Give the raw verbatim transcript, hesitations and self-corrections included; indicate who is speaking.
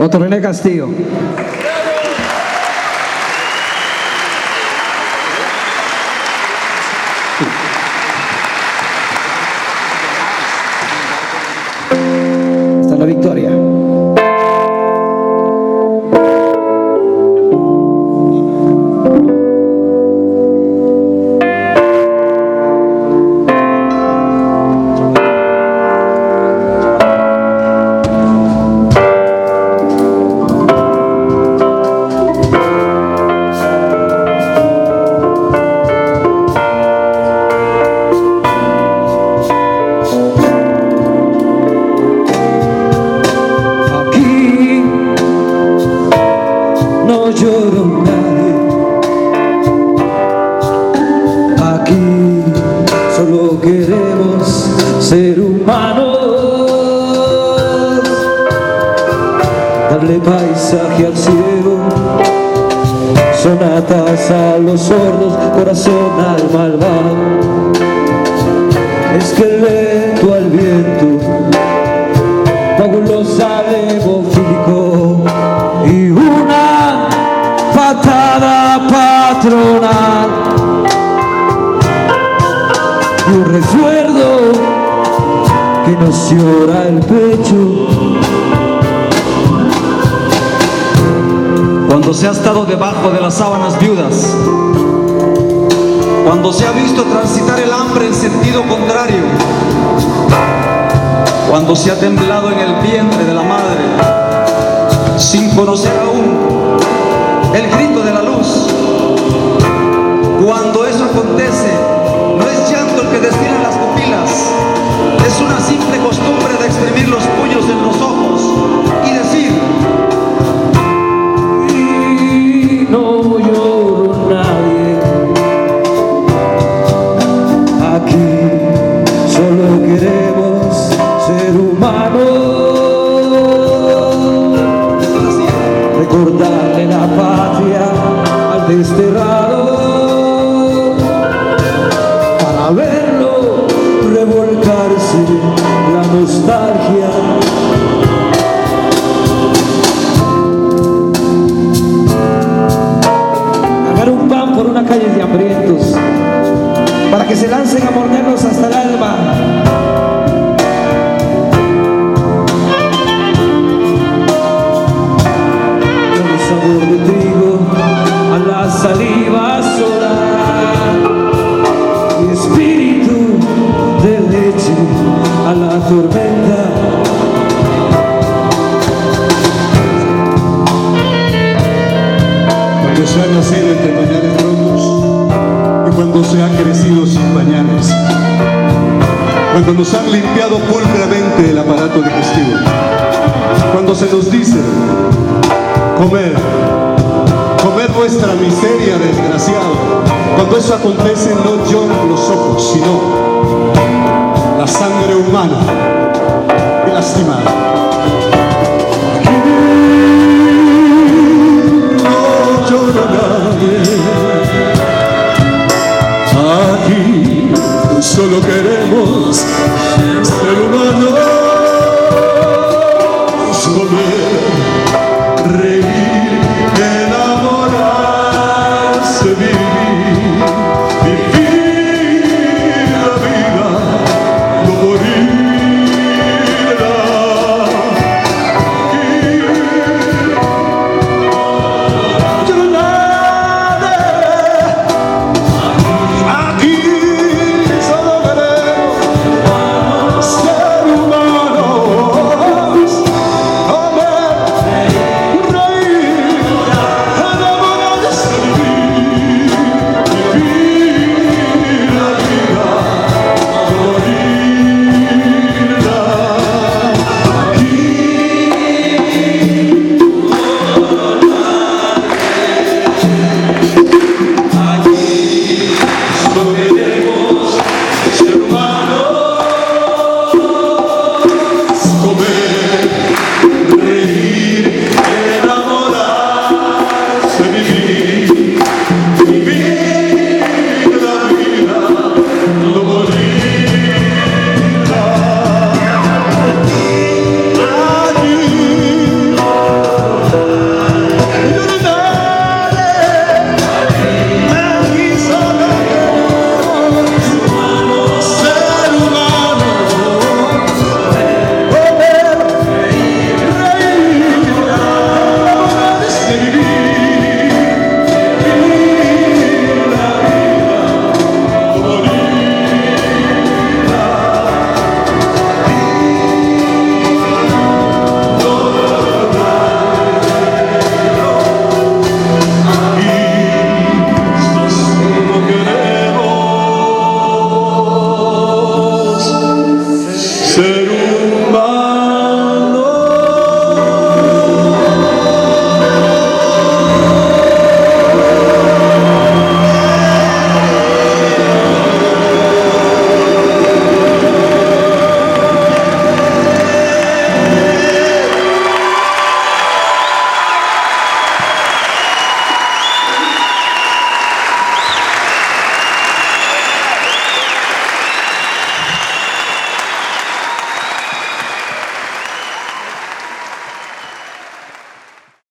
Speaker 1: Doctor René Castillo. Hasta la victoria. No lloro nadie, aquí solo queremos ser humanos, darle paisaje al ciego, sonatas a los sordos, corazón al malvado, esqueleto al viento, coágulos al hemofílico y una patada patronal y un recuerdo que nos llora el pecho.
Speaker 2: Cuando se ha estado debajo de las sábanas viudas, cuando se ha visto transitar el hambre en sentido contrario, cuando se ha temblado en el vientre de la madre sin conocer aún el grito de la luz, cuando eso acontece, no es llanto el que desfila en las pupilas, es una simple costumbre de exprimir los puños en los ojos y decir:
Speaker 1: Y no lloro nadie, aquí solo queremos ser humanos, recordarle la patria al desterrado, para verlo revolcarse la nostalgia. Hagan un pan por una calle de hambrientos, para que se lancen a morderlos hasta el alma. Sabor de trigo a la saliva solar y espíritu de leche a la tormenta.
Speaker 3: Cuando se ha nacido entre pañales rotos y cuando se ha crecido sin pañales, cuando nos han limpiado pulcramente el aparato digestivo, cuando se nos dice: comer, comer vuestra miseria, desgraciado. Cuando eso acontece, no lloran los ojos, sino la sangre humana y lastimada.